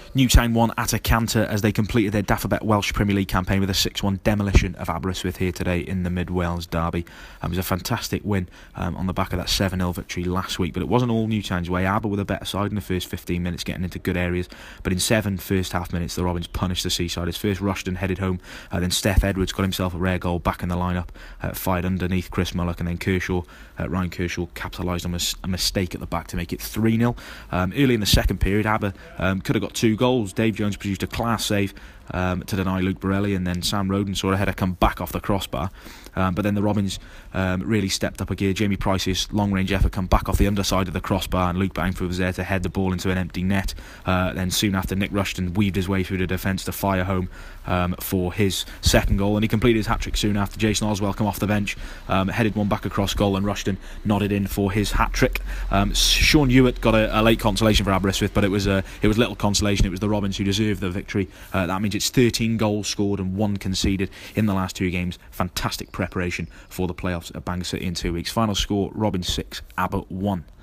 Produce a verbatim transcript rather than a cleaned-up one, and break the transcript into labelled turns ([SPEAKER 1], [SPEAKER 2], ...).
[SPEAKER 1] Newtown won at a canter as they completed their Dafabet Welsh Premier League campaign with a six one demolition of Aberystwyth here today in the Mid Wales derby. Um, it was a fantastic win um, on the back of that seven nil victory last week, but it wasn't all Newtown's way. Aber were the better side in the first fifteen minutes, getting into good areas, but in seven first half minutes the Robins punished the Seasiders. First Rushton headed home, uh, then Steph Edwards got himself a rare goal back in the lineup, uh, fired underneath Chris Mullock, and then Kershaw, uh, Ryan Kershaw capitalised on a, a mistake at the back to make it three nil. Um, early in the second period, Aber um, could have got two goals. Dave Jones produced a class save um, to deny Luke Borelli, and then Sam Roden saw a header come back off the crossbar. Um, but then the Robins um, really stepped up a gear. Jamie Price's long-range effort come back off the underside of the crossbar, and Luke Bangford was there to head the ball into an empty net. Uh, then soon after, Nick Rushton weaved his way through the defence to fire home um, for his second goal, and he completed his hat-trick soon after. Jason Oswell come off the bench, um, headed one back across goal, and Rushton nodded in for his hat-trick. Um, Sean Hewitt got a, a late consolation for Aberystwyth, but it was uh, it was little consolation. It was the Robins who deserved the victory. Uh, that means it's thirteen goals scored and one conceded in the last two games. Fantastic preparation for the playoffs at Bangor City in two weeks. Final score: Robins six, Aber one.